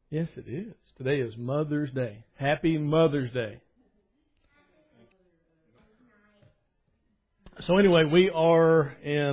Yes, it is. Today is Mother's Day. Happy Mother's Day. So anyway, we are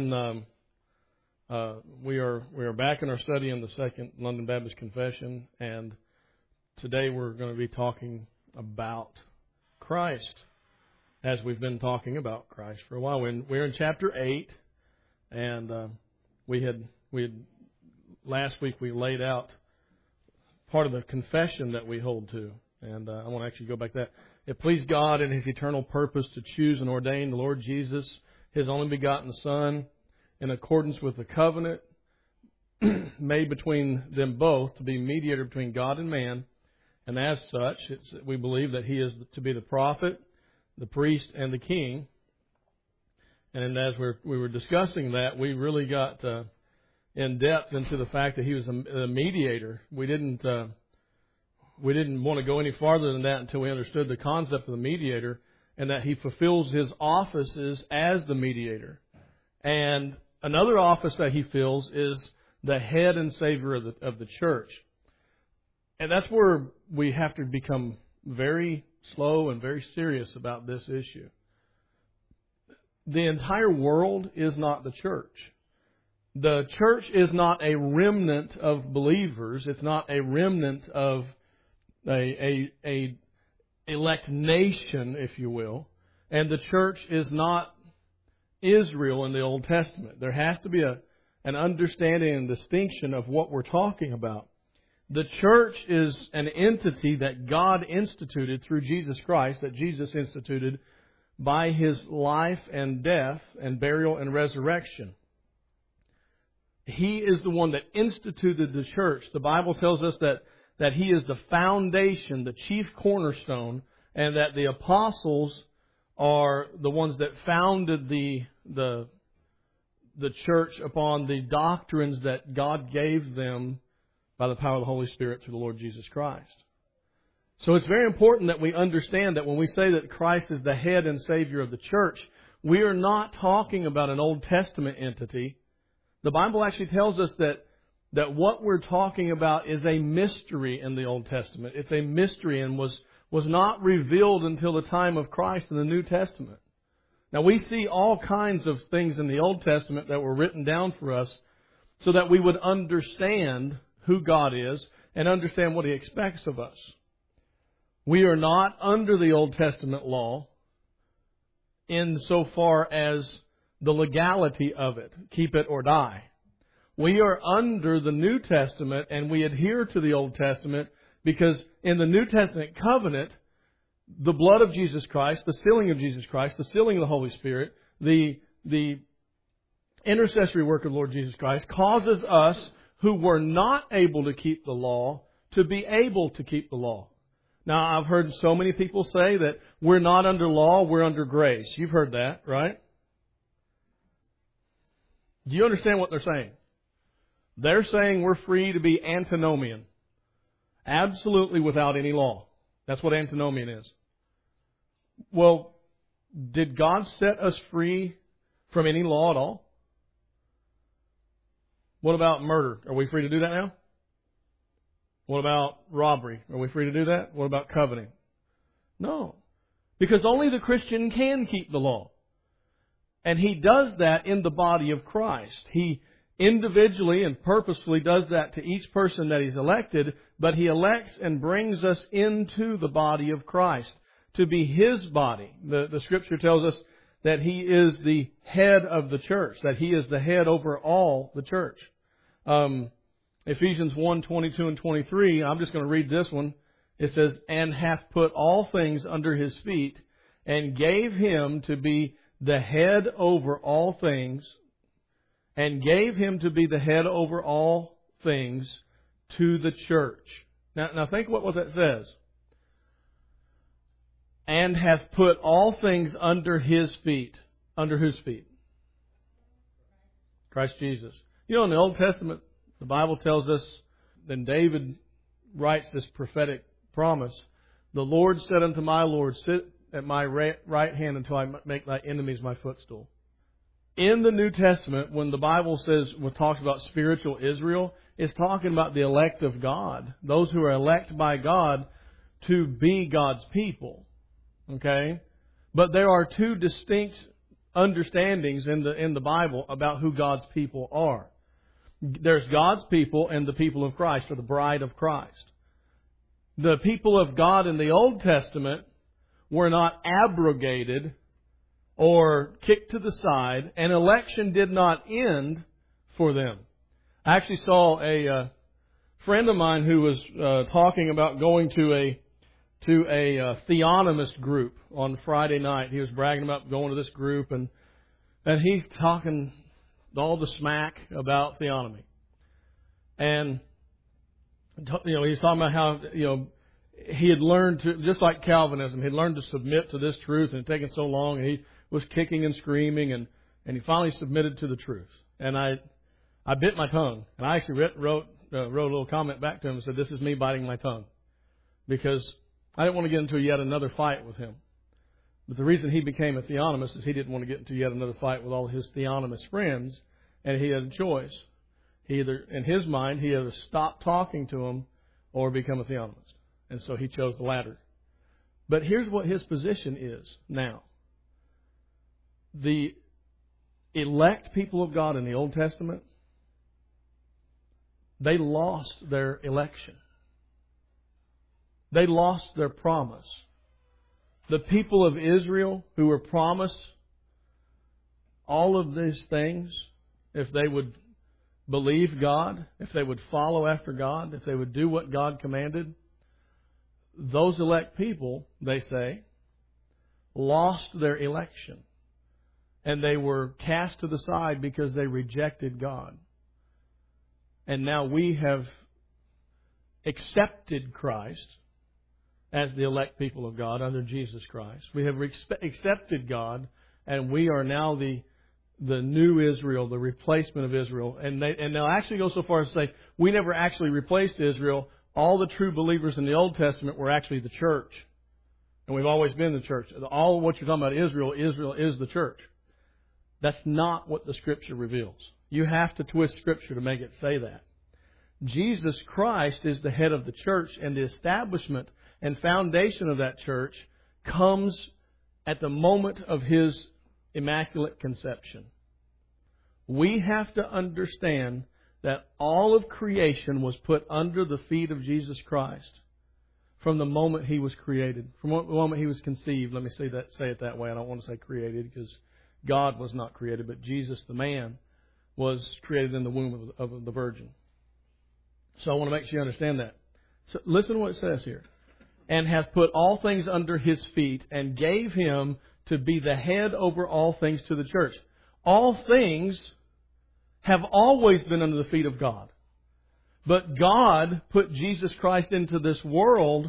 back in our study in the Second London Baptist Confession, and today we're going to be talking about Christ, as we've been talking about Christ for a while. We're in chapter 8, and we had last week we laid out part of the confession that we hold to, and I want to actually go back to that. It pleased God in His eternal purpose to choose and ordain the Lord Jesus, His only begotten Son, in accordance with the covenant made between them both, to be mediator between God and man. And as such, we believe that He is to be the prophet, the priest, and the king. And as we were discussing that, we really got in depth into the fact that He was a mediator. We didn't want to go any farther than that until we understood the concept of the mediator, and that He fulfills His offices as the mediator. And another office that He fills is the head and Savior of the church. And that's where we have to become very slow and very serious about this issue. The entire world is not the church. The church is not a remnant of believers. It's not a remnant of a elect nation, if you will. And the church is not Israel in the Old Testament. There has to be an understanding and distinction of what we're talking about. The church is an entity that God instituted through Jesus Christ, that Jesus instituted by His life and death and burial and resurrection. He is the one that instituted the church. The Bible tells us that He is the foundation, the chief cornerstone, and that the apostles are the ones that founded the church upon the doctrines that God gave them by the power of the Holy Spirit through the Lord Jesus Christ. So it's very important that we understand that when we say that Christ is the head and Savior of the church, we are not talking about an Old Testament entity. The Bible actually tells us that what we're talking about is a mystery in the Old Testament. It's a mystery and was not revealed until the time of Christ in the New Testament. Now, we see all kinds of things in the Old Testament that were written down for us so that we would understand who God is and understand what He expects of us. We are not under the Old Testament law insofar as the legality of it, keep it or die. We are under the New Testament, and we adhere to the Old Testament because in the New Testament covenant, the blood of Jesus Christ, the sealing of Jesus Christ, the sealing of the Holy Spirit, the intercessory work of Lord Jesus Christ causes us who were not able to keep the law to be able to keep the law. Now, I've heard so many people say that we're not under law, we're under grace. You've heard that, right? Do you understand what they're saying? They're saying we're free to be antinomian. Absolutely without any law. That's what antinomian is. Well, did God set us free from any law at all? What about murder? Are we free to do that now? What about robbery? Are we free to do that? What about coveting? No. Because only the Christian can keep the law. And he does that in the body of Christ. He individually and purposefully does that to each person that He's elected, but He elects and brings us into the body of Christ to be His body. The Scripture tells us that He is the head of the church, that He is the head over all the church. Ephesians 1:22 and 23, I'm just going to read this one. It says, "And hath put all things under His feet, and gave Him to be the head over all things, and gave Him to be the head over all things to the church." Now think what that says. And hath put all things under His feet. Under whose feet? Christ Jesus. You know, in the Old Testament, the Bible tells us, then David writes this prophetic promise, "The Lord said unto my Lord, sit at my right hand until I make thy enemies my footstool." In the New Testament, when the Bible talks about spiritual Israel, is talking about the elect of God, those who are elect by God to be God's people. Okay? But there are two distinct understandings in the Bible about who God's people are. There's God's people and the people of Christ, or the bride of Christ. The people of God in the Old Testament were not abrogated or kicked to the side, and election did not end for them. I actually saw a friend of mine who was talking about going to a theonomist group on Friday night. He was bragging about going to this group, and he's talking all the smack about theonomy. And he's talking about how he had learned to, just like Calvinism, he'd learned to submit to this truth, and it had taken so long, and he was kicking and screaming, and he finally submitted to the truth. And I bit my tongue, and I actually wrote a little comment back to him and said, "This is me biting my tongue," because I didn't want to get into yet another fight with him. But the reason he became a theonomist is he didn't want to get into yet another fight with all his theonomist friends, and he had a choice. In his mind, he either stopped talking to him or become a theonomist. And so he chose the latter. But here's what his position is now. The elect people of God in the Old Testament, they lost their election. They lost their promise. The people of Israel who were promised all of these things, if they would believe God, if they would follow after God, if they would do what God commanded, those elect people, they say, lost their election. And they were cast to the side because they rejected God. And now we have accepted Christ as the elect people of God under Jesus Christ. We have accepted God, and we are now the new Israel, the replacement of Israel. And they'll actually go so far as to say, we never actually replaced Israel. All the true believers in the Old Testament were actually the church. And we've always been the church. All what you're talking about, Israel is the church. That's not what the Scripture reveals. You have to twist Scripture to make it say that. Jesus Christ is the head of the church, and the establishment and foundation of that church comes at the moment of His Immaculate Conception. We have to understand that all of creation was put under the feet of Jesus Christ from the moment He was created, from the moment He was conceived. Let me say it that way. I don't want to say created, because God was not created, but Jesus, the man, was created in the womb of the Virgin. So I want to make sure you understand that. So listen to what it says here. And hath put all things under His feet, and gave Him to be the head over all things to the church. All things have always been under the feet of God. But God put Jesus Christ into this world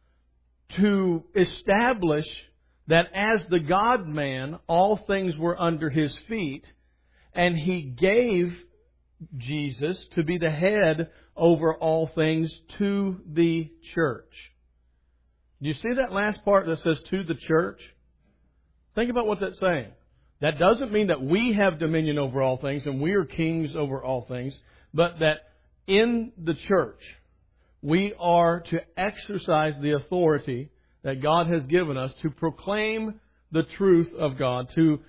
to establish that as the God-man, all things were under His feet, and He gave Jesus to be the head over all things to the church. Do you see that last part that says to the church? Think about what that's saying. That doesn't mean that we have dominion over all things and we are kings over all things, but that in the church we are to exercise the authority that God has given us to proclaim the truth of God, to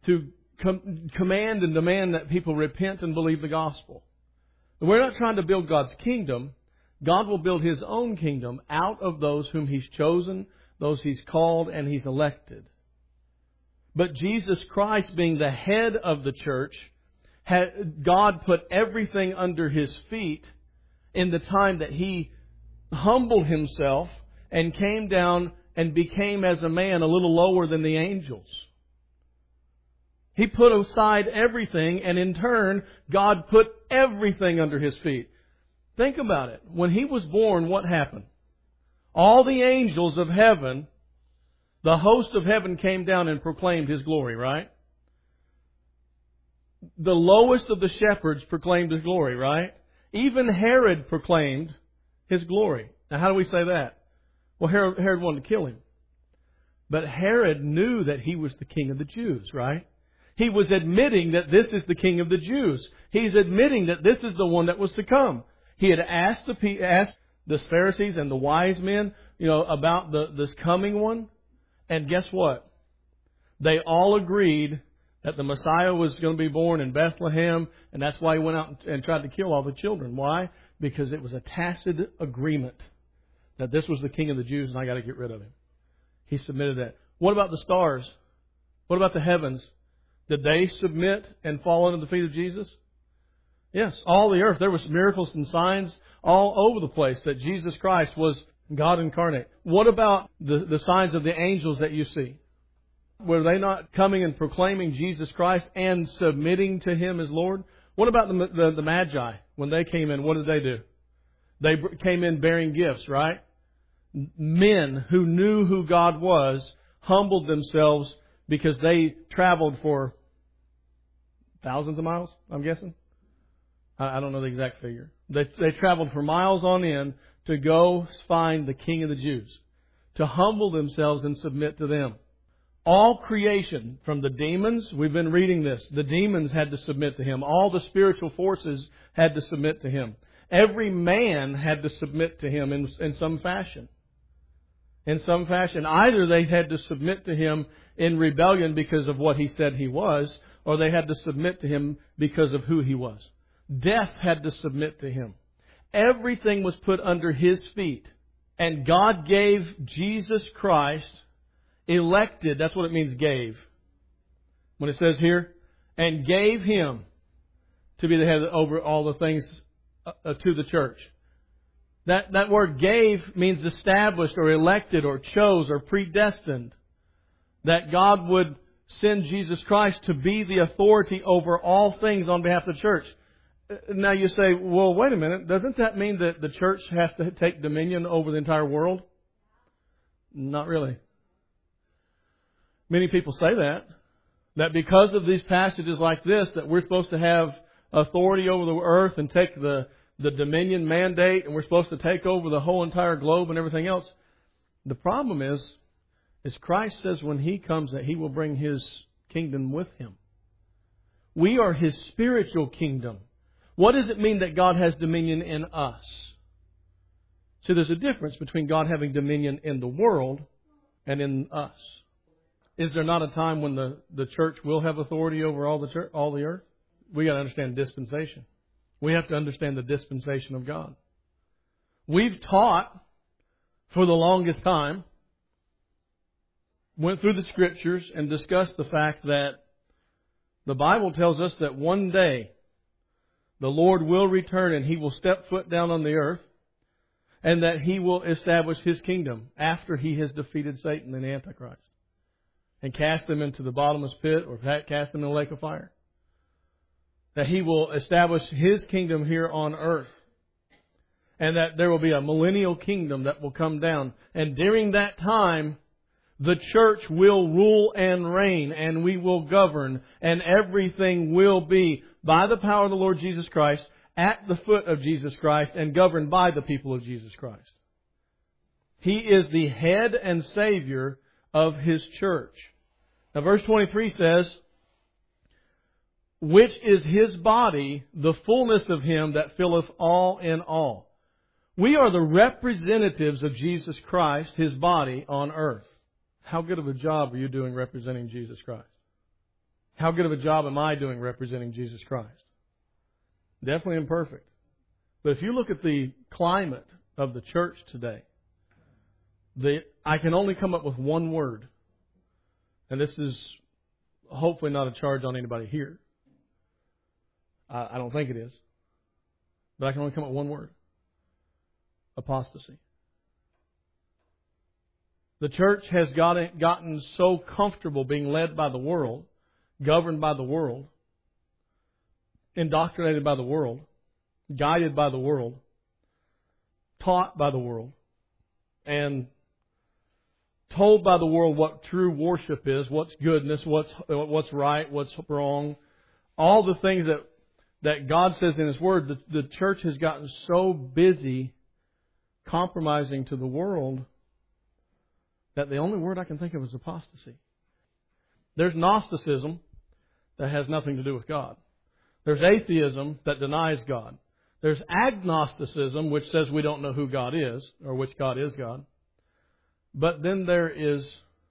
command and demand that people repent and believe the gospel. We're not trying to build God's kingdom. God will build His own kingdom out of those whom He's chosen, those He's called, and He's elected. But Jesus Christ, being the head of the church, God put everything under His feet in the time that He humbled Himself and came down and became as a man a little lower than the angels. He put aside everything, and in turn, God put everything under His feet. Think about it. When He was born, what happened? All the angels of heaven, the host of heaven, came down and proclaimed His glory, right? The lowest of the shepherds proclaimed His glory, right? Even Herod proclaimed His glory. Now, how do we say that? Well, Herod wanted to kill Him. But Herod knew that He was the King of the Jews, right? He was admitting that this is the King of the Jews. He's admitting that this is the one that was to come. He had asked the Pharisees and the wise men, about this coming one. And guess what? They all agreed that the Messiah was going to be born in Bethlehem, and that's why he went out and tried to kill all the children. Why? Because it was a tacit agreement that this was the King of the Jews and I got to get rid of him. He submitted that. What about the stars? What about the heavens? Did they submit and fall under the feet of Jesus? Yes, all the earth. There was miracles and signs all over the place that Jesus Christ was God incarnate. What about the signs of the angels that you see? Were they not coming and proclaiming Jesus Christ and submitting to Him as Lord? What about the Magi? When they came in, what did they do? They came in bearing gifts, right? Men who knew who God was humbled themselves because they traveled for thousands of miles, I'm guessing. I don't know the exact figure. They traveled for miles on end to go find the King of the Jews, to humble themselves and submit to them. All creation, from the demons, we've been reading this, the demons had to submit to Him. All the spiritual forces had to submit to Him. Every man had to submit to Him in some fashion. In some fashion. Either they had to submit to Him in rebellion because of what He said He was, or they had to submit to Him because of who He was. Death had to submit to Him. Everything was put under His feet. And God gave Jesus Christ, elected, that's what it means, gave. When it says here, and gave Him to be the head over all the things to the church. That word gave means established or elected or chose or predestined. That God would send Jesus Christ to be the authority over all things on behalf of the church. Now you say, well, wait a minute. Doesn't that mean that the church has to take dominion over the entire world? Not really. Many people say that. That because of these passages like this, that we're supposed to have authority over the earth and take the dominion mandate, and we're supposed to take over the whole entire globe and everything else. The problem is Christ says when He comes that He will bring His kingdom with Him. We are His spiritual kingdom. What does it mean that God has dominion in us? See, there's a difference between God having dominion in the world and in us. Is there not a time when the church will have authority over all the earth? We got to understand dispensation. We have to understand the dispensation of God. We've taught for the longest time, went through the Scriptures and discussed the fact that the Bible tells us that one day the Lord will return and He will step foot down on the earth, and that He will establish His kingdom after He has defeated Satan and the Antichrist and cast them into the bottomless pit or cast them in the lake of fire. That He will establish His kingdom here on earth. And that there will be a millennial kingdom that will come down. And during that time, the church will rule and reign, and we will govern, and everything will be by the power of the Lord Jesus Christ, at the foot of Jesus Christ, and governed by the people of Jesus Christ. He is the head and Savior of His church. Now verse 23 says, which is His body, the fullness of Him that filleth all in all. We are the representatives of Jesus Christ, His body, on earth. How good of a job are you doing representing Jesus Christ? How good of a job am I doing representing Jesus Christ? Definitely imperfect. But if you look at the climate of the church today, I can only come up with one word. And this is hopefully not a charge on anybody here. I don't think it is. But I can only come up with one word. Apostasy. The church has gotten so comfortable being led by the world, governed by the world, indoctrinated by the world, guided by the world, taught by the world, and told by the world what true worship is, what's goodness, what's right, what's wrong, all the things that God says in His Word. The church has gotten so busy compromising to the world that the only word I can think of is apostasy. There's Gnosticism. that has nothing to do with God. There's atheism that denies God. There's agnosticism, which says we don't know who God is, or which God is God. But then there is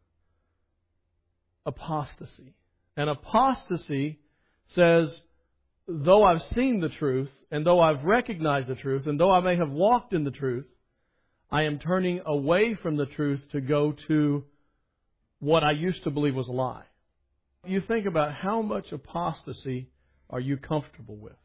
apostasy. And apostasy says, though I've seen the truth, and though I've recognized the truth, and though I may have walked in the truth, I am turning away from the truth to go to what I used to believe was a lie. You think about how much apostasy are you comfortable with?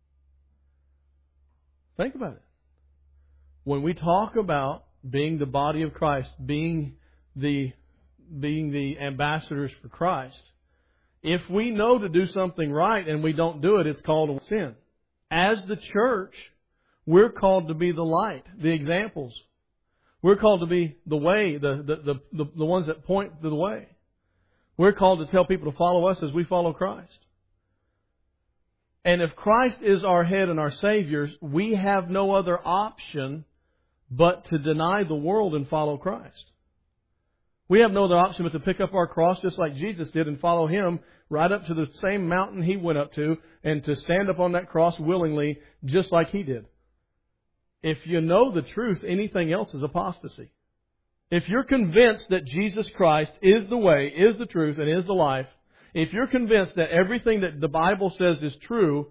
Think about it. When we talk about being the body of Christ, being the ambassadors for Christ, if we know to do something right and we don't do it, it's called sin. As the church, we're called to be the light, the examples. We're called to be the way, the ones that point to the way. We're called to tell people to follow us as we follow Christ. And if Christ is our head and our Savior, we have no other option but to deny the world and follow Christ. We have no other option but to pick up our cross just like Jesus did and follow Him right up to the same mountain He went up to and to stand up on that cross willingly just like He did. If you know the truth, anything else is apostasy. If you're convinced that Jesus Christ is the way, is the truth, and is the life, if you're convinced that everything that the Bible says is true,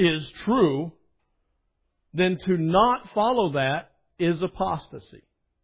then to not follow that is apostasy.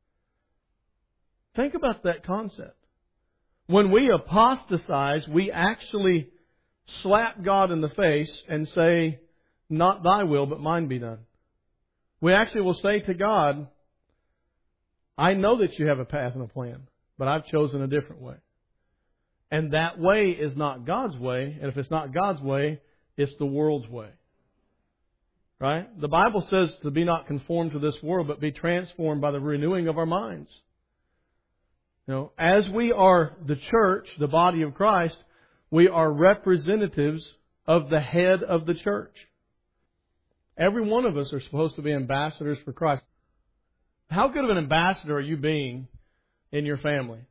Think about that concept. When we apostatize, we actually slap God in the face and say, not thy will, but mine be done. We actually will say to God, I know that you have a path and a plan, but I've chosen a different way. And that way is not God's way. And if it's not God's way, it's the world's way. Right? The Bible says to be not conformed to this world, but be transformed by the renewing of our minds. You know, as we are the church, the body of Christ, we are representatives of the head of the church. Every one of us are supposed to be ambassadors for Christ. How good of an ambassador are you being in your family?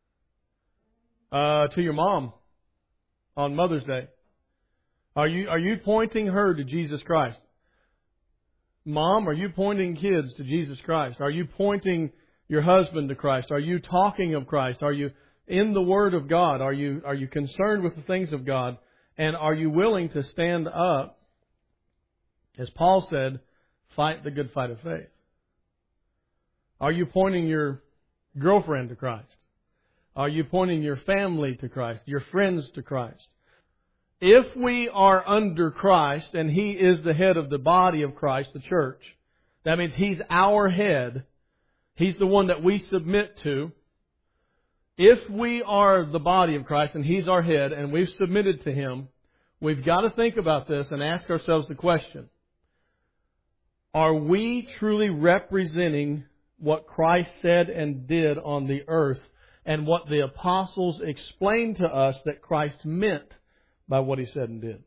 To your mom on Mother's Day. Are you pointing her to Jesus Christ? Mom, are you pointing kids to Jesus Christ? Are you pointing your husband to Christ? Are you talking of Christ? Are you in the Word of God? Are you concerned with the things of God? And are you willing to stand up, as Paul said, fight the good fight of faith? Are you pointing your girlfriend to Christ? Are you pointing your family to Christ, your friends to Christ? If we are under Christ and He is the head of the body of Christ, the church, that means He's our head. He's the one that we submit to. If we are the body of Christ and He's our head and we've submitted to Him, we've got to think about this and ask ourselves the question, are we truly representing what Christ said and did on the earth and what the apostles explained to us that Christ meant by what He said and did?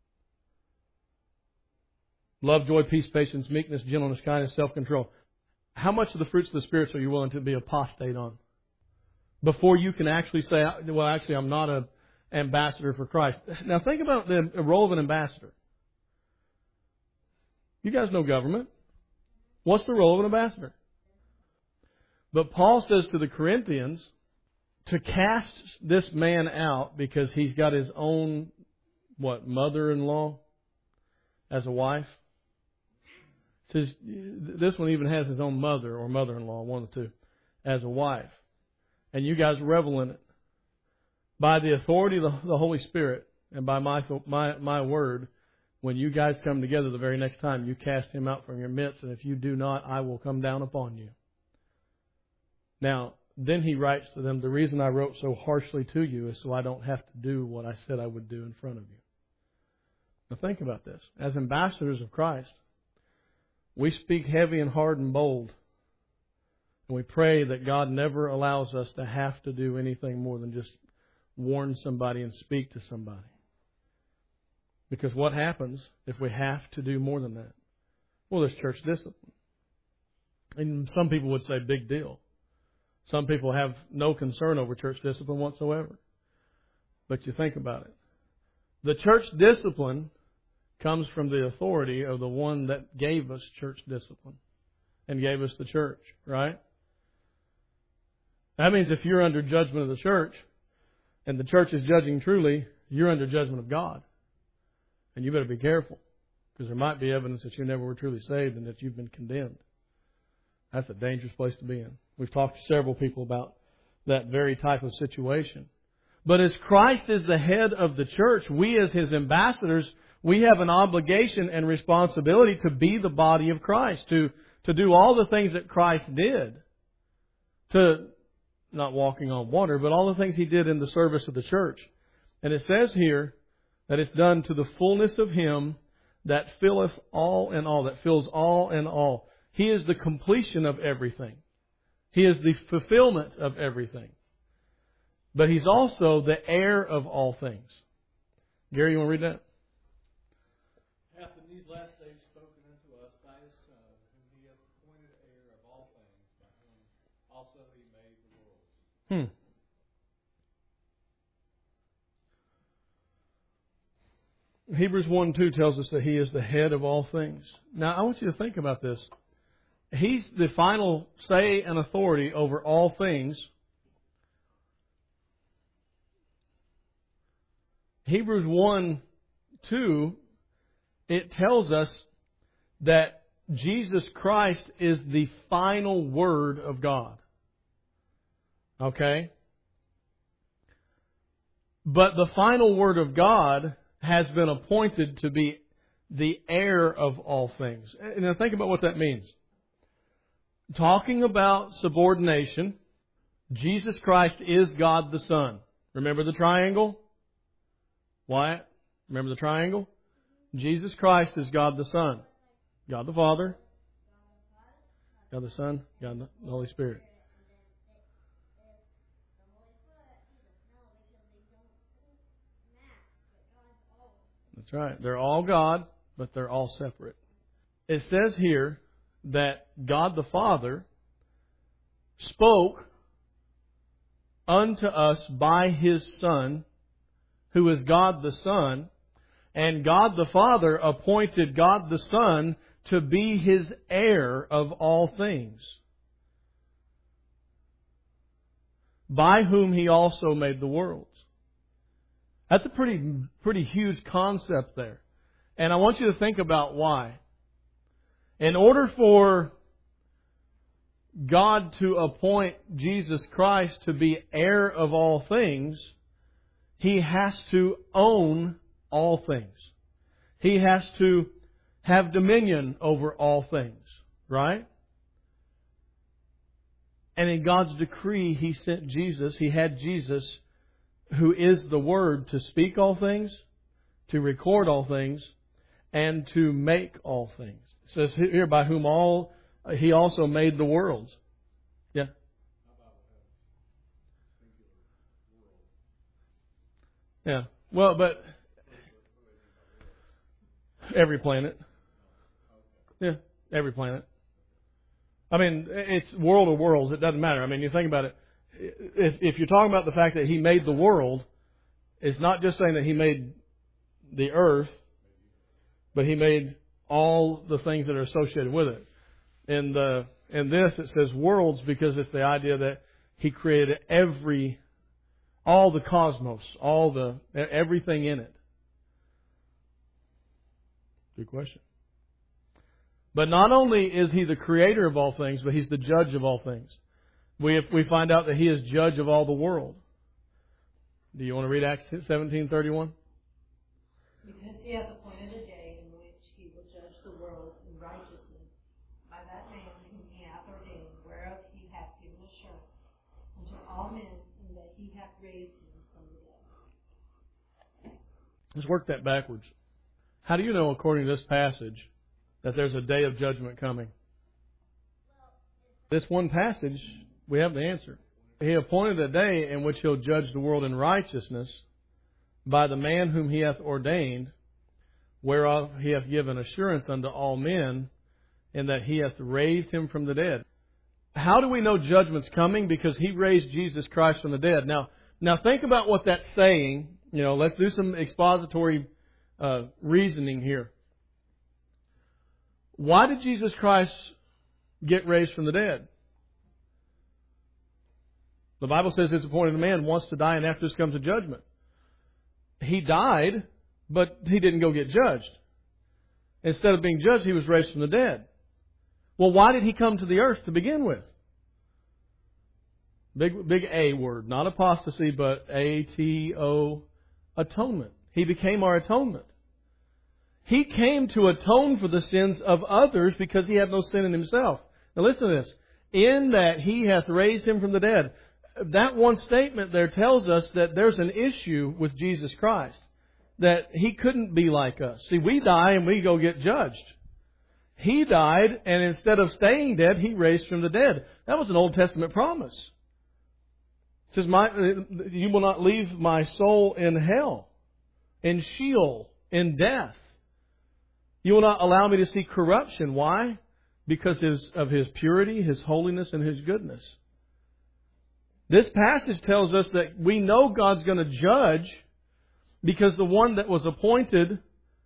Love, joy, peace, patience, meekness, gentleness, kindness, self-control. How much of the fruits of the Spirit are you willing to be apostate on? Before you can actually say, well, actually, I'm not an ambassador for Christ. Now, think about the role of an ambassador. You guys know government. What's the role of an ambassador? But Paul says to the Corinthians to cast this man out because he's got his own, mother-in-law as a wife. It says this one even has his own mother or mother-in-law, one of the two, as a wife. And you guys revel in it. By the authority of the Holy Spirit and by my word, when you guys come together the very next time, you cast him out from your midst, and if you do not, I will come down upon you. Now, then he writes to them, the reason I wrote so harshly to you is so I don't have to do what I said I would do in front of you. Now think about this. As ambassadors of Christ, we speak heavy and hard and bold. And we pray that God never allows us to have to do anything more than just warn somebody and speak to somebody. Because what happens if we have to do more than that? Well, there's church discipline. And some people would say big deal. Some people have no concern over church discipline whatsoever. But you think about it. The church discipline comes from the authority of the one that gave us church discipline and gave us the church, right? That means if you're under judgment of the church and the church is judging truly, you're under judgment of God. And you better be careful, because there might be evidence that you never were truly saved and that you've been condemned. That's a dangerous place to be in. We've talked to several people about that very type of situation. But as Christ is the head of the church, we as His ambassadors, we have an obligation and responsibility to be the body of Christ, to do all the things that Christ did. To, not walking on water, but all the things He did in the service of the church. And it says here that it's done to the fullness of Him that filleth all in all, that fills all in all. He is the completion of everything. He is the fulfillment of everything. But He's also the heir of all things. Gary, you want to read that? Hath in these last days spoken unto us by His Son, whom He hath appointed heir of all things, by whom also He made the worlds. Hebrews 1:2 tells us that He is the head of all things. Now, I want you to think about this. He's the final say and authority over all things. Hebrews 1:2, it tells us that Jesus Christ is the final word of God. Okay? But the final word of God has been appointed to be the heir of all things. Now think about what that means. Talking about subordination, Jesus Christ is God the Son. Remember the triangle? Wyatt, remember the triangle? Jesus Christ is God the Son. God the Father, God the Son, God the Holy Spirit. That's right. They're all God, but they're all separate. It says here that God the Father spoke unto us by His Son, who is God the Son, and God the Father appointed God the Son to be His heir of all things, by whom He also made the worlds. That's a pretty huge concept there. And I want you to think about why. In order for God to appoint Jesus Christ to be heir of all things, He has to own all things. He has to have dominion over all things, right? And in God's decree, He sent Jesus. He had Jesus, who is the Word, to speak all things, to record all things, and to make all things. It says here, by whom all He also made the worlds. Yeah. Yeah. Well, but every planet. Yeah, every planet. I mean, it's world of worlds. It doesn't matter. I mean, you think about it. If you're talking about the fact that He made the world, it's not just saying that He made the earth, but He made all the things that are associated with it. In this, it says worlds because it's the idea that He created all the cosmos, everything in it. Good question. But not only is He the creator of all things, but He's the judge of all things. We find out that He is judge of all the world. Do you want to read Acts 17:31? Because He hath appointed a day in which He will judge the world in righteousness by that man whom He hath ordained, whereof He hath given assurance unto all men, and that He hath raised Him from the dead. Let's work that backwards. How do you know, according to this passage, that there's a day of judgment coming? This one passage, we have the answer. He appointed a day in which He'll judge the world in righteousness by the man whom He hath ordained, whereof He hath given assurance unto all men, in that He hath raised Him from the dead. How do we know judgment's coming? Because He raised Jesus Christ from the dead. Now think about what that's saying Let's do some expository reasoning here. Why did Jesus Christ get raised from the dead? The Bible says it's appointed a man wants to die and after this comes a judgment. He died, but He didn't go get judged. Instead of being judged, He was raised from the dead. Well, why did He come to the earth to begin with? Big A word, not apostasy, but A-T-O, atonement. He became our atonement. He came to atone for the sins of others because He had no sin in Himself. Now listen to this. In that He hath raised Him from the dead. That one statement there tells us that there's an issue with Jesus Christ. That He couldn't be like us. See, we die and we go get judged. He died, and instead of staying dead, He raised from the dead. That was an Old Testament promise. It says, you will not leave my soul in hell, in Sheol, in death. You will not allow me to see corruption. Why? Because of His purity, His holiness, and His goodness. This passage tells us that we know God's going to judge because the one that was appointed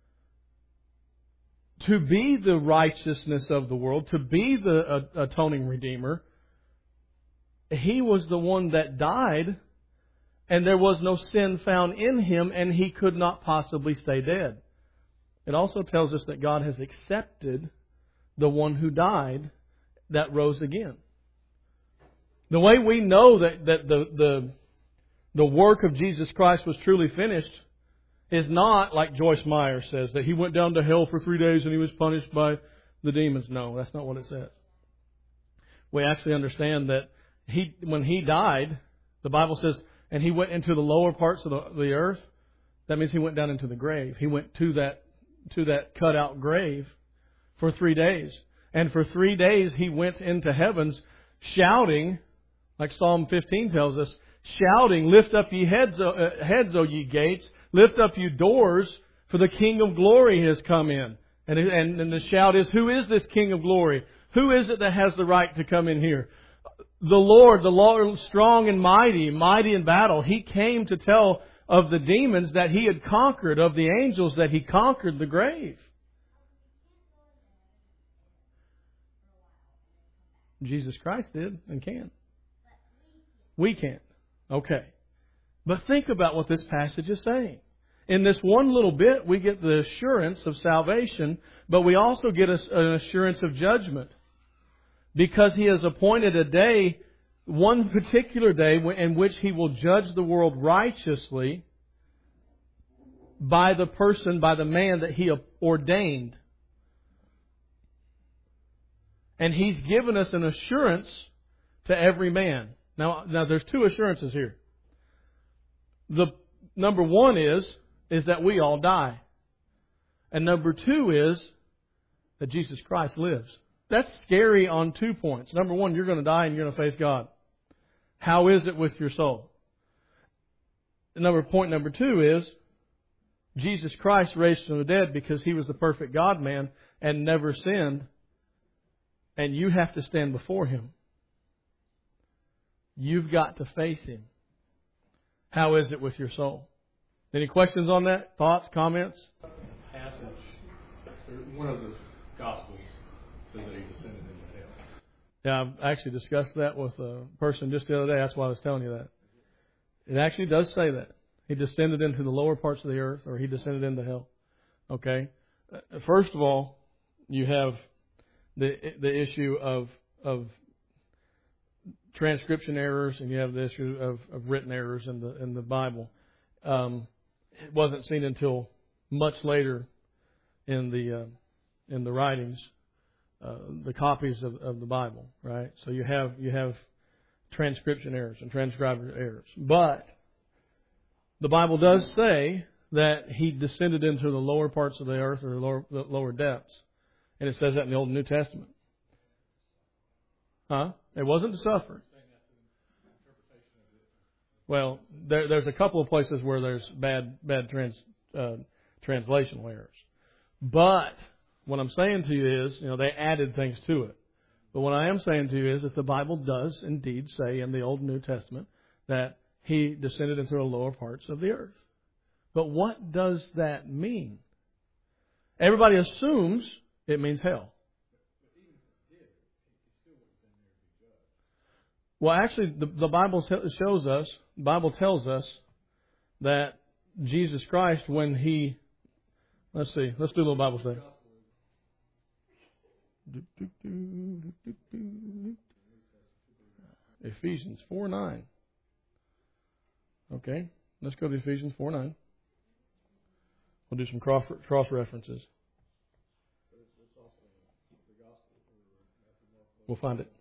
to be the righteousness of the world, to be the atoning Redeemer, He was the one that died, and there was no sin found in Him, and He could not possibly stay dead. It also tells us that God has accepted the one who died that rose again. The way we know that the work of Jesus Christ was truly finished is not like Joyce Meyer says, that He went down to hell for 3 days and He was punished by the demons. No, that's not what it says. We actually understand that when He died, the Bible says, and He went into the lower parts of the earth. That means He went down into the grave. He went to that cut-out grave for 3 days. And for 3 days He went into heavens shouting, like Psalm 15 tells us, shouting, lift up ye heads, O ye gates, lift up ye doors, for the King of glory has come in. And the shout is, who is this King of glory? Who is it that has the right to come in here? The Lord strong and mighty in battle. He came to tell of the demons that He had conquered, of the angels that He conquered the grave. Jesus Christ did and can. We can't. Okay. But think about what this passage is saying. In this one little bit, we get the assurance of salvation, but we also get an assurance of judgment. Because He has appointed a day, one particular day, in which He will judge the world righteously by the man that He ordained. And He's given us an assurance to every man. Now there's two assurances here. The number one is that we all die. And number two is that Jesus Christ lives. That's scary on 2 points. Number one, you're going to die and you're going to face God. How is it with your soul? Point number two is Jesus Christ raised from the dead because He was the perfect God-man and never sinned. And you have to stand before Him. You've got to face Him. How is it with your soul? Any questions on that? Thoughts, comments? Passage. One of the Gospels says that He descended into hell. Yeah, I've actually discussed that with a person just the other day. That's why I was telling you that. It actually does say that. He descended into the lower parts of the earth, or He descended into hell. Okay? First of all, you have the issue of transcription errors, and you have the issue of written errors in the Bible. It wasn't seen until much later in the writings, the copies of the Bible, right? So you have transcription errors and transcriber errors, but the Bible does say that He descended into the lower parts of the earth, or the lower depths. And it says that in the Old and New Testament. Huh? It wasn't to suffer. Well, there's a couple of places where there's bad translational errors. But what I'm saying to you is, they added things to it. But what I am saying to you is that the Bible does indeed say in the Old and New Testament that He descended into the lower parts of the earth. But what does that mean? Everybody assumes it means hell. Well, actually, the Bible shows us, the Bible tells us that Jesus Christ, when He, let's do a little Bible study. Ephesians 4:9. Okay, let's go to Ephesians 4:9. We'll do some cross references. We'll find it.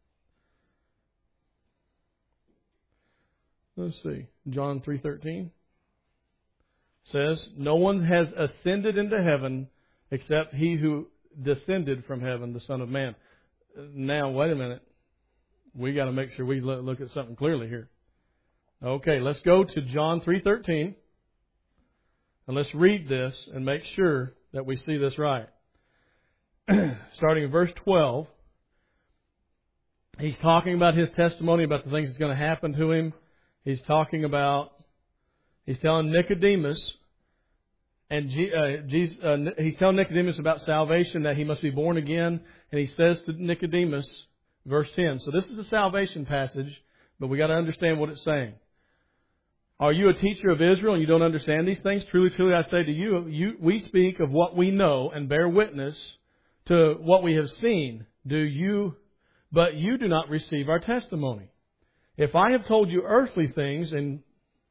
Let's see. John 3:13 says, "No one has ascended into heaven except He who descended from heaven, the Son of Man." Now, wait a minute. We got to make sure we look at something clearly here. Okay, let's go to John 3:13. And let's read this and make sure that we see this right. Starting in verse 12. He's talking about his testimony, about the things that's going to happen to him. He's telling Nicodemus, and he's telling Nicodemus about salvation, that he must be born again. And he says to Nicodemus, verse 10. So this is a salvation passage, but we got to understand what it's saying. "Are you a teacher of Israel and you don't understand these things? Truly, truly, I say to you, we speak of what we know and bear witness to what we have seen. But you do not receive our testimony. If I have told you earthly things and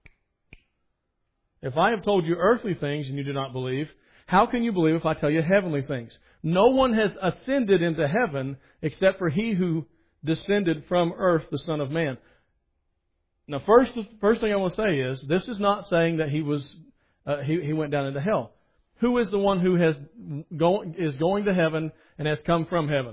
you do not believe, how can you believe if I tell you heavenly things? No one has ascended into heaven except for He who descended from earth, the Son of Man." Now, first thing I want to say is, this is not saying that he went down into hell. Who is the one who is going to heaven and has come from heaven?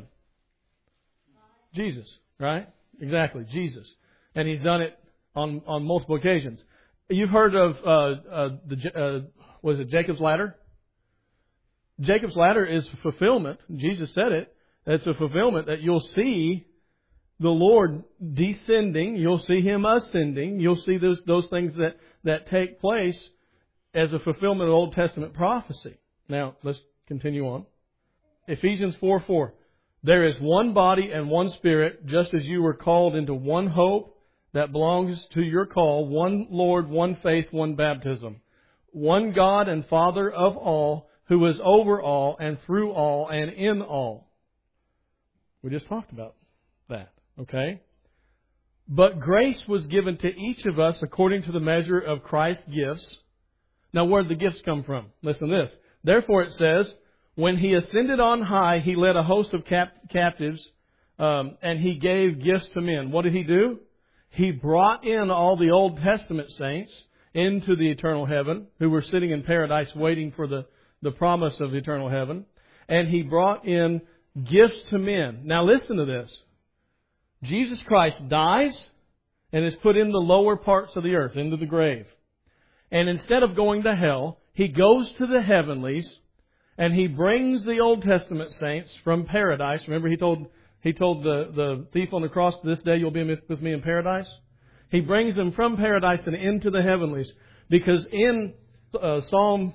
Jesus, right? Exactly, Jesus. And He's done it on multiple occasions. You've heard of Jacob's ladder? Jacob's ladder is fulfillment. Jesus said it. It's a fulfillment that you'll see the Lord descending. You'll see Him ascending. You'll see those things that take place as a fulfillment of Old Testament prophecy. Now, let's continue on. Ephesians 4:4. "There is one body and one Spirit, just as you were called into one hope that belongs to your call, one Lord, one faith, one baptism. One God and Father of all, who is over all and through all and in all." We just talked about that, okay? "But grace was given to each of us according to the measure of Christ's gifts." Now, where did the gifts come from? Listen to this. "Therefore it says, when He ascended on high, He led a host of captives, and He gave gifts to men." What did He do? He brought in all the Old Testament saints into the eternal heaven, who were sitting in paradise waiting for the promise of eternal heaven. And He brought in gifts to men. Now listen to this. Jesus Christ dies and is put in the lower parts of the earth, into the grave. And instead of going to hell, He goes to the heavenlies and He brings the Old Testament saints from paradise. Remember, He told the thief on the cross, "This day you'll be with me in paradise." He brings them from paradise and into the heavenlies. Because in Psalm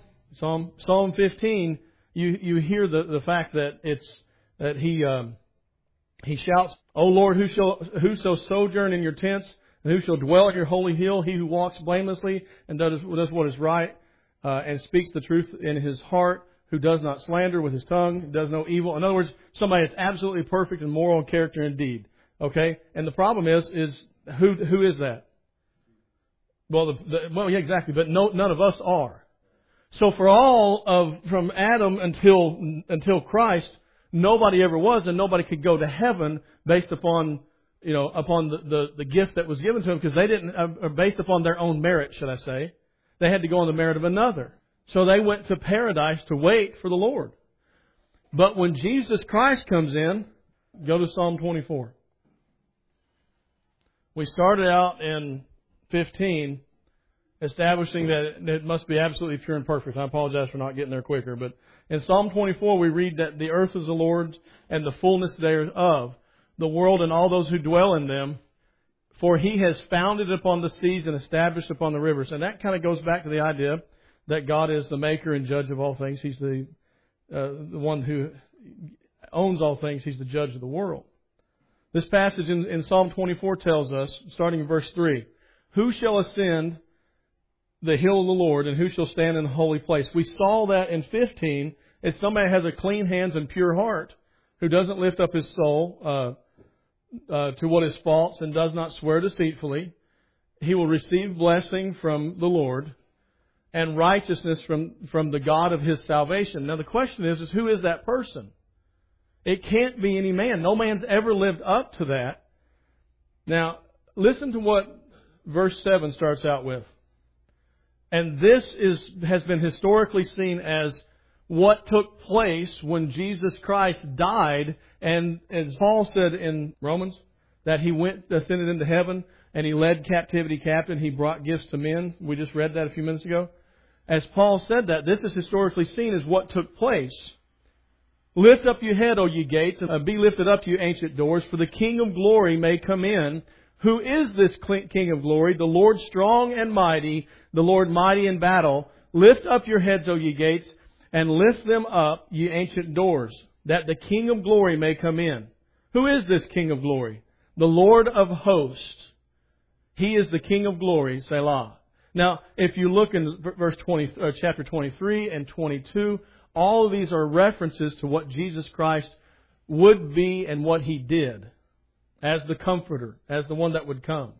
15, you hear the fact that He shouts, "O Lord, who shall sojourn in your tents, and who shall dwell at your holy hill? He who walks blamelessly and does what is right, and speaks the truth in his heart, who does not slander with his tongue, does no evil." In other words, somebody that's absolutely perfect in moral character and deed. Okay? And the problem is who is that? Well, yeah, exactly. But none of us are. So from Adam until Christ, nobody ever was, and nobody could go to heaven based upon the gift that was given to them, because they didn't, based upon their own merit, should I say. They had to go on the merit of another. So they went to paradise to wait for the Lord. But when Jesus Christ comes in, go to Psalm 24. We started out in 15 establishing that it must be absolutely pure and perfect. I apologize for not getting there quicker. But in Psalm 24 we read that the earth is the Lord's and the fullness thereof, the world and all those who dwell in them. For He has founded upon the seas and established upon the rivers. And that kind of goes back to the idea that God is the maker and judge of all things. He's the one who owns all things. He's the judge of the world. This passage in Psalm 24 tells us, starting in verse 3, who shall ascend the hill of the Lord, and who shall stand in the holy place? We saw that in 15. It's somebody who has a clean hands and pure heart, who doesn't lift up his soul to what is false and does not swear deceitfully. He will receive blessing from the Lord and righteousness from the God of his salvation. Now the question is who is that person? It can't be any man. No man's ever lived up to that. Now, listen to what verse 7 starts out with. And this has been historically seen as what took place when Jesus Christ died. And as Paul said in Romans, that He ascended into heaven and He led captivity captive. He brought gifts to men. We just read that a few minutes ago. As Paul said that, this is historically seen as what took place. Lift up your head, O ye gates, and be lifted up, you ancient doors, for the King of glory may come in. Who is this King of glory? The Lord strong and mighty, the Lord mighty in battle. Lift up your heads, O ye gates, and lift them up, ye ancient doors, that the King of glory may come in. Who is this King of glory? The Lord of hosts. He is the King of glory, Selah. Now, if you look in chapter 23 and 22, all of these are references to what Jesus Christ would be and what He did as the Comforter, as the one that would come.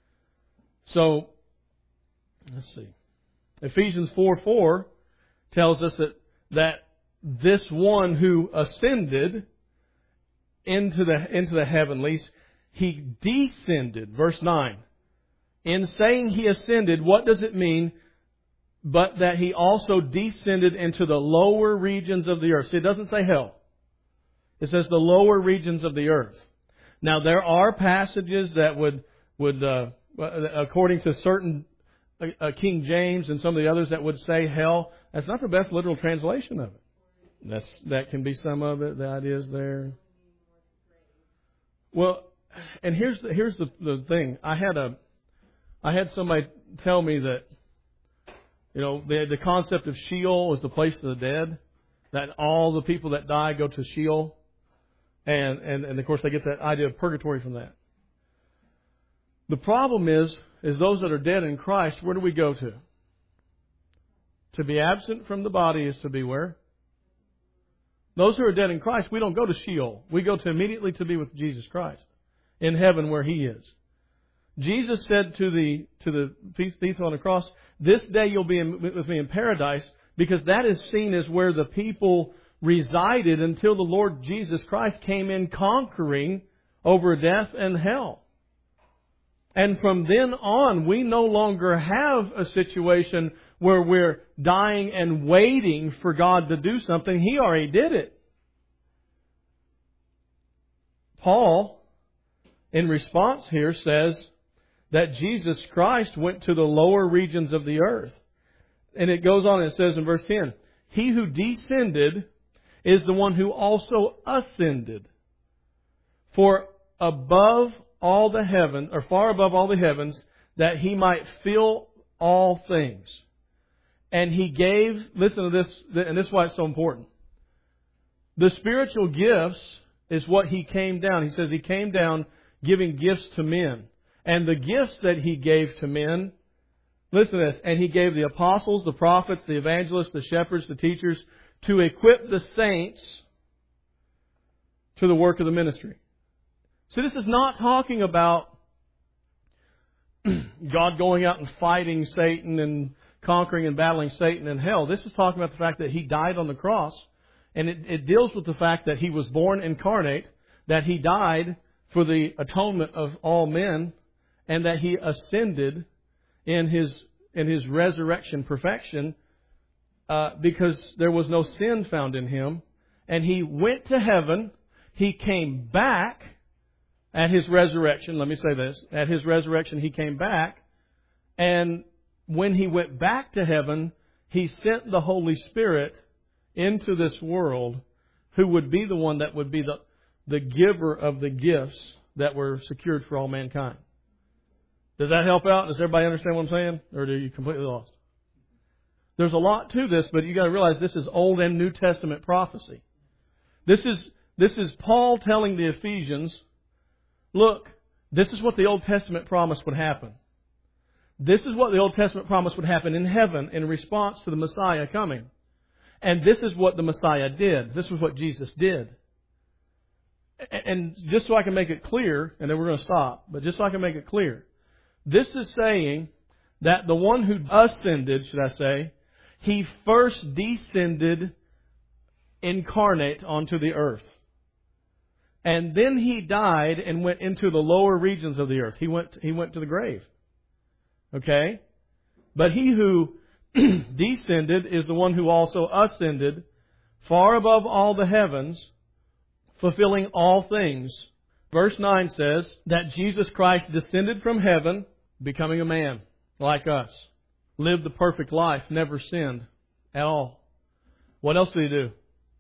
So, let's see. Ephesians 4:4 tells us that this one who ascended into the heavenlies, He descended. Verse 9. In saying He ascended, what does it mean? But that He also descended into the lower regions of the earth. See, it doesn't say hell. It says the lower regions of the earth. Now, there are passages that would according to certain King James and some of the others that would say hell. That's not the best literal translation of it. That can be some of it. The idea is there. Well, and here's the thing. I had somebody tell me that, you know, the concept of Sheol is the place of the dead, that all the people that die go to Sheol. And of course they get that idea of purgatory from that. The problem is those that are dead in Christ, where do we go to? To be absent from the body is to be where? Those who are dead in Christ, we don't go to Sheol. We go to immediately to be with Jesus Christ in heaven where He is. Jesus said to the thief on the cross, this day you'll be with me in paradise, because that is seen as where the people resided until the Lord Jesus Christ came in conquering over death and hell. And from then on, we no longer have a situation where we're dying and waiting for God to do something. He already did it. Paul, in response here, says that Jesus Christ went to the lower regions of the earth. And it goes on, it says in verse 10, He who descended is the one who also ascended. For above all the heaven, or far above all the heavens, that He might fill all things. And He gave, listen to this, and this is why it's so important. The spiritual gifts is what He came down. He says He came down giving gifts to men. And the gifts that He gave to men, listen to this, and He gave the apostles, the prophets, the evangelists, the shepherds, the teachers, to equip the saints to the work of the ministry. So this is not talking about God going out and fighting Satan and conquering and battling Satan in hell. This is talking about the fact that He died on the cross. And it deals with the fact that He was born incarnate, that He died for the atonement of all men, and that He ascended in His resurrection perfection because there was no sin found in Him. And He went to heaven. He came back at His resurrection. Let me say this. At His resurrection, He came back. And when He went back to heaven, He sent the Holy Spirit into this world, who would be the one that would be the giver of the gifts that were secured for all mankind. Does that help out? Does everybody understand what I'm saying? Or are you completely lost? There's a lot to this, but you got to realize this is Old and New Testament prophecy. This is Paul telling the Ephesians, look, this is what the Old Testament promised would happen. This is what the Old Testament promised would happen in heaven in response to the Messiah coming. And this is what the Messiah did. This was what Jesus did. And just so I can make it clear, and then we're going to stop, but just so I can make it clear, this is saying that the one who ascended, should I say, He first descended incarnate onto the earth. And then He died and went into the lower regions of the earth. He went to the grave. Okay? But He who descended is the one who also ascended far above all the heavens, fulfilling all things. Verse 9 says that Jesus Christ descended from heaven, becoming a man like us. Lived the perfect life, never sinned at all. What else did He do?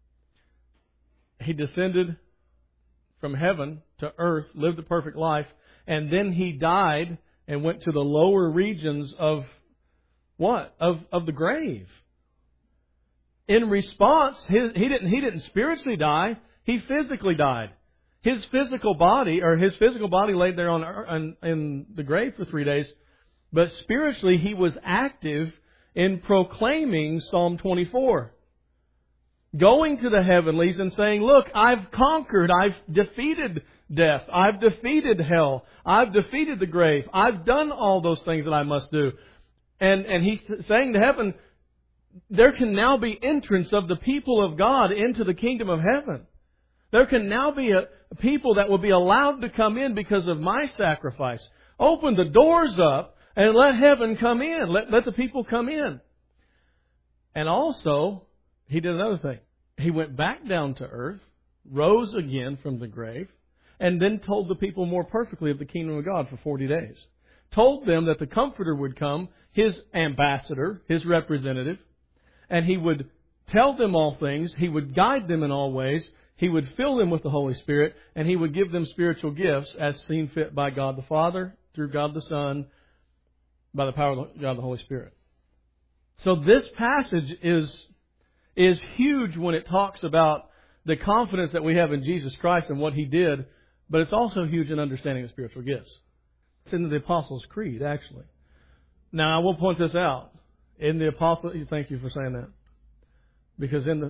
He descended from heaven to earth, lived a perfect life, and then He died and went to the lower regions of what? Of the grave. In response, he didn't spiritually die. He physically died. His physical body laid there in the grave for 3 days. But spiritually, He was active in proclaiming Psalm 24. Going to the heavenlies and saying, look, I've conquered, I've defeated death, I've defeated hell, I've defeated the grave, I've done all those things that I must do. And He's saying to heaven, there can now be entrance of the people of God into the kingdom of heaven. There can now be a people that will be allowed to come in because of my sacrifice. Open the doors up and let heaven come in. Let the people come in. And also, He did another thing. He went back down to earth, rose again from the grave, and then told the people more perfectly of the kingdom of God for 40 days. Told them that the Comforter would come, His ambassador, His representative, and He would tell them all things. He would guide them in all ways. He would fill them with the Holy Spirit, and He would give them spiritual gifts as seen fit by God the Father, through God the Son, by the power of God the Holy Spirit. So this passage is huge when it talks about the confidence that we have in Jesus Christ and what He did, but it's also huge in understanding the spiritual gifts. It's in the Apostles' Creed, actually. Now, I will point this out. In the thank you for saying that. Because in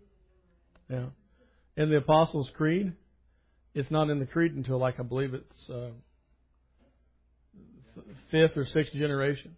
the Apostles' Creed, it's not in the Creed until, I believe it's fifth or sixth generation.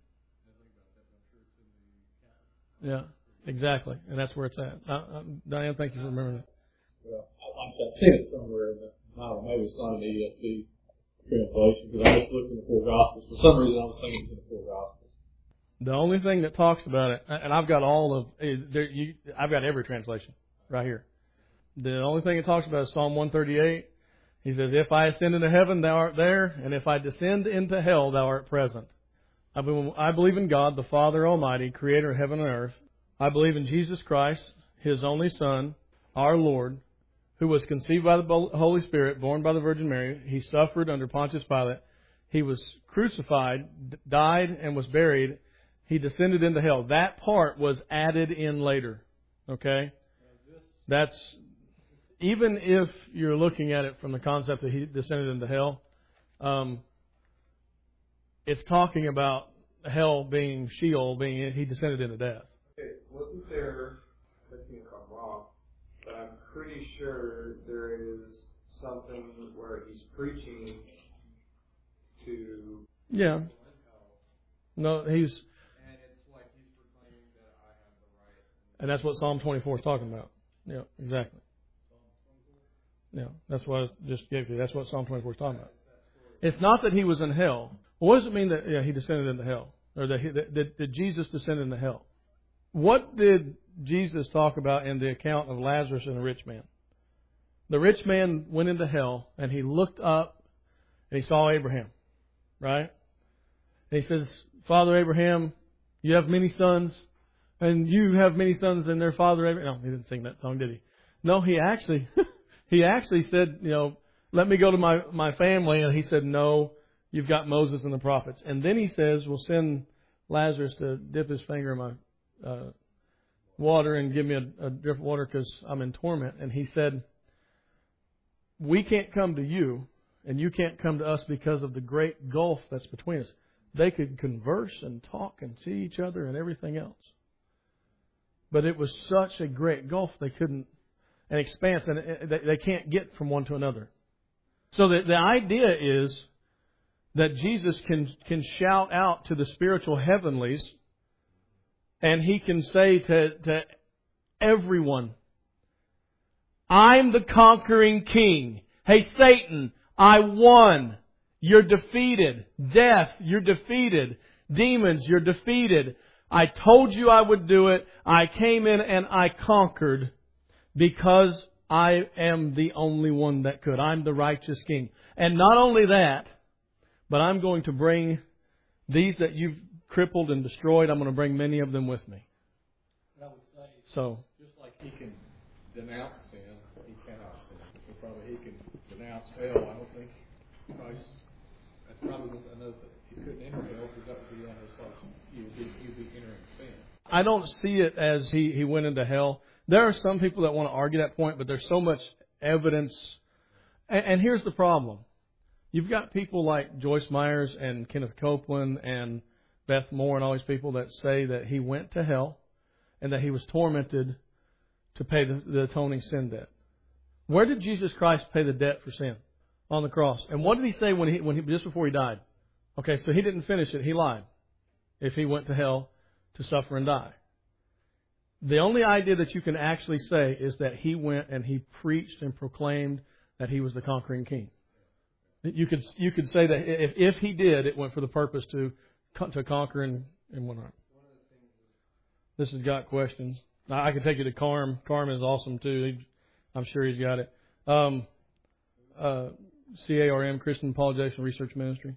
Yeah, exactly. And that's where it's at. Diane, thank you for remembering that. Well, I've seen it somewhere in maybe it's not an ESV translation, because I just looked in the four Gospels. For some reason, I was thinking in the four Gospels. The only thing that talks about it, and I've got I've got every translation right here. The only thing it talks about is Psalm 138. He says, if I ascend into heaven, Thou art there, and if I descend into hell, Thou art present. I believe in God, the Father Almighty, Creator of heaven and earth. I believe in Jesus Christ, His only Son, our Lord, who was conceived by the Holy Spirit, born by the Virgin Mary. He suffered under Pontius Pilate. He was crucified, died, and was buried. He descended into hell. That part was added in later. Okay? That's, even if you're looking at it from the concept that He descended into hell, it's talking about hell being Sheol, He descended into death. Okay, wasn't there, correct me if I'm wrong, but I'm pretty sure there is something where He's preaching to... Yeah. No, He's... And it's like He's proclaiming that I have the right. And that's what Psalm 24 is talking about. Yeah, exactly. Yeah, that's what I just gave you. That's what Psalm 24 is talking about. It's not that He was in hell. Well, what does it mean that He descended into hell? Or that Jesus descended into hell? What did Jesus talk about in the account of Lazarus and the rich man? The rich man went into hell and he looked up and he saw Abraham. Right? And he says, Father Abraham, you have many sons, and you have many sons and their father Abraham. No, he didn't sing that song, did he? No, he actually said, let me go to my family. And he said, no, you've got Moses and the prophets. And then he says, we'll send Lazarus to dip his finger in water and give me a drip of water because I'm in torment. And he said, we can't come to you and you can't come to us because of the great gulf that's between us. They could converse and talk and see each other and everything else. But it was such a great gulf they couldn't, an expanse, and they can't get from one to another. So the idea is that Jesus can shout out to the spiritual heavenlies, and He can say to everyone, I'm the conquering King. Hey, Satan, I won. You're defeated. Death, you're defeated. Demons, you're defeated. I told you I would do it. I came in and I conquered because I am the only one that could. I'm the righteous King. And not only that, but I'm going to bring these that you've crippled and destroyed, I'm going to bring many of them with me. I would say, so just like He can denounce sin, He cannot sin. So probably He can denounce hell. I don't think Christ, that's probably another thing. He couldn't enter hell because that would be on His life. You'd be entering sin. I don't see it as he went into hell. There are some people that want to argue that point, but there's so much evidence. And here's the problem. You've got people like Joyce Myers and Kenneth Copeland and Beth Moore and all these people that say that He went to hell and that He was tormented to pay the atoning sin debt. Where did Jesus Christ pay the debt for sin? On the cross. And what did He say when he just before He died? Okay, so He didn't finish it. He lied. If He went to hell to suffer and die. The only idea that you can actually say is that He went and He preached and proclaimed that He was the conquering King. You could say that if He did, it went for the purpose to conquer and whatnot. This has got questions. Now, I can take you to Carm. Carm is awesome too. I'm sure he's got it. CARM, Christian Apologetics and Research Ministry.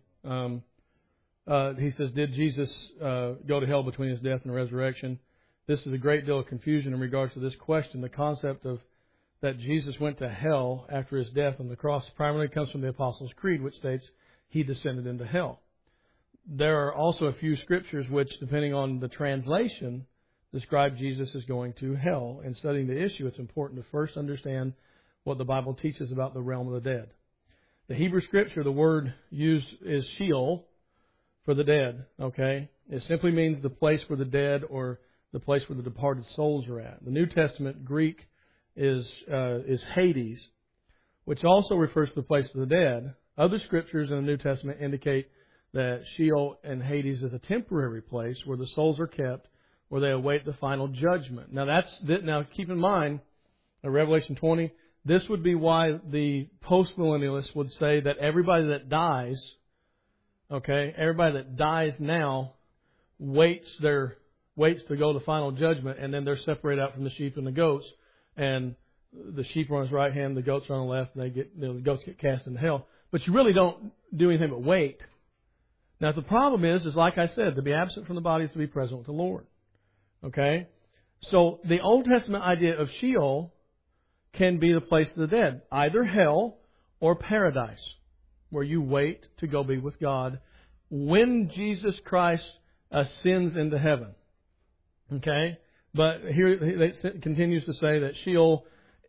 He says, did Jesus go to hell between His death and resurrection? This is a great deal of confusion in regards to this question. The concept of that Jesus went to hell after His death on the cross primarily comes from the Apostles' Creed, which states He descended into hell. There are also a few scriptures which, depending on the translation, describe Jesus as going to hell. In studying the issue, it's important to first understand what the Bible teaches about the realm of the dead. The Hebrew scripture, the word used is Sheol for the dead. Okay, it simply means the place where the dead or the place where the departed souls are at. The New Testament Greek is Hades, which also refers to the place of the dead. Other scriptures in the New Testament indicate that Sheol and Hades is a temporary place where the souls are kept, where they await the final judgment. Now keep in mind, in Revelation 20, this would be why the postmillennialists would say that everybody that dies, everybody that dies now waits to go to the final judgment, and then they're separated out from the sheep and the goats, and the sheep are on His right hand, the goats are on the left, and the goats get cast into hell. But you really don't do anything but wait. Now the problem is like I said, to be absent from the body is to be present with the Lord. Okay? So the Old Testament idea of Sheol can be the place of the dead, either hell or paradise, where you wait to go be with God when Jesus Christ ascends into heaven. Okay? But here it continues to say that Sheol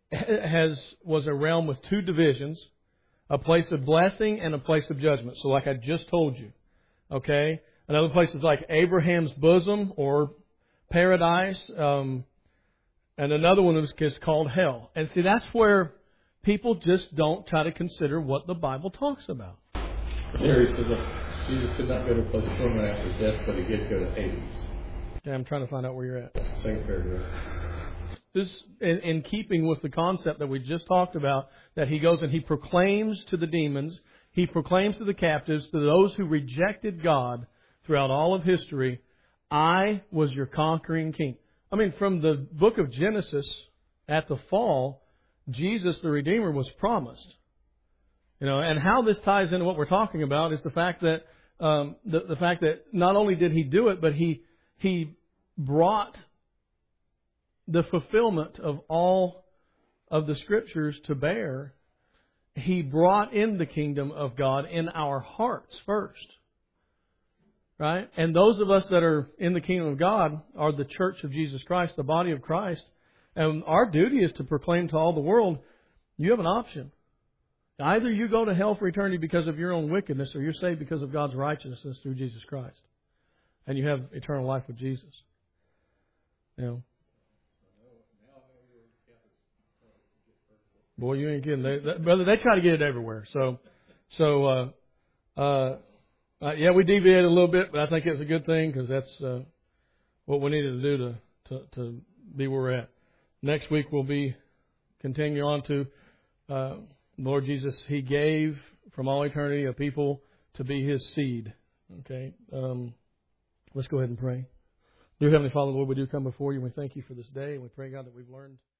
was a realm with two divisions, a place of blessing and a place of judgment. So like I just told you. Okay? Another place is like Abraham's bosom or paradise. And another one is called hell. And see, that's where people just don't try to consider what the Bible talks about. Here he says that Jesus could not go to a place of torment after death, but He did go to Hades. Okay, I'm trying to find out where you're at. Same paragraph. This, in keeping with the concept that we just talked about, that He goes and He proclaims to the demons, He proclaims to the captives, to those who rejected God throughout all of history, I was your conquering King. I mean, from the book of Genesis, at the fall, Jesus the Redeemer was promised. And how this ties into what we're talking about is the fact that the fact that not only did He do it, but He brought the fulfillment of all of the Scriptures to bear. He brought in the kingdom of God in our hearts first. right? And those of us that are in the kingdom of God are the church of Jesus Christ, the body of Christ. And our duty is to proclaim to all the world, you have an option. Either you go to hell for eternity because of your own wickedness, or you're saved because of God's righteousness through Jesus Christ. And you have eternal life with Jesus. You know. Boy, you ain't kidding. Brother, they try to get it everywhere. Yeah, we deviated a little bit, but I think it's a good thing because that's what we needed to do to be where we're at. Next week we'll be continuing on to Lord Jesus. He gave from all eternity a people to be His seed. Okay, let's go ahead and pray. Dear Heavenly Father, Lord, we do come before You and we thank You for this day, and we pray, God, that we've learned